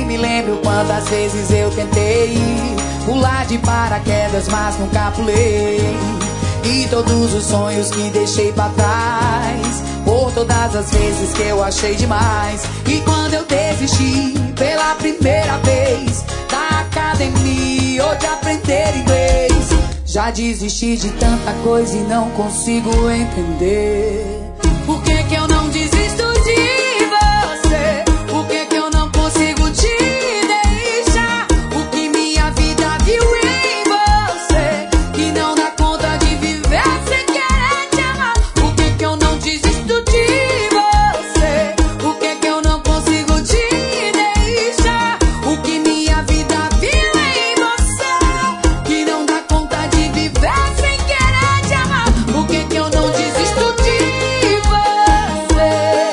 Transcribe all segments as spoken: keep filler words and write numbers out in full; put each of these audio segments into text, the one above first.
Nem me lembro quantas vezes eu tentei pular de paraquedas, mas nunca pulei. E todos os sonhos que deixei pra trás, por todas as vezes que eu achei demais. E quando eu desisti pela primeira vez da academia ou de aprender inglês, já desisti de tanta coisa e não consigo entender. Por que que eu não desisto de você? Por que que eu não consigo te deixar? O que minha vida viu em você, que não dá conta de viver sem querer te amar. Por que que eu não desisto de você? Por que que eu não consigo te deixar? O que minha vida viu em você, que não dá conta de viver sem querer te amar. Por que que eu não desisto de você?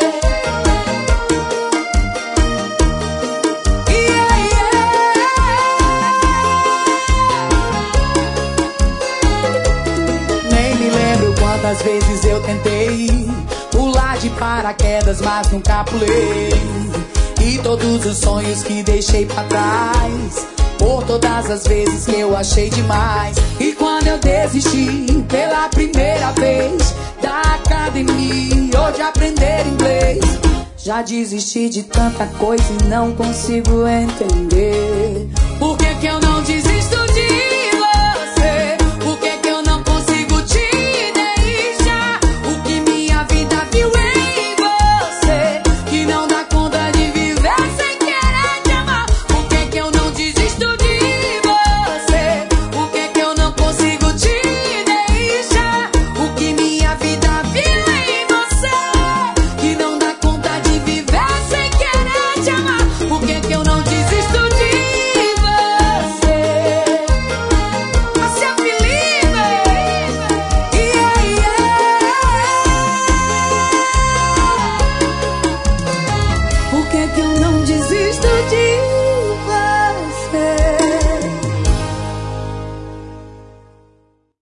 Yeah, yeah. Nem me lembro quantas vezes eu tentei pular de paraquedas, mas nunca pulei. E todos os sonhos que deixei pra trás, por todas as vezes que eu achei demais. E quando eu desisti pela primeira vez da academia ou de aprender inglês, já desisti de tanta coisa e não consigo entender. Por que que eu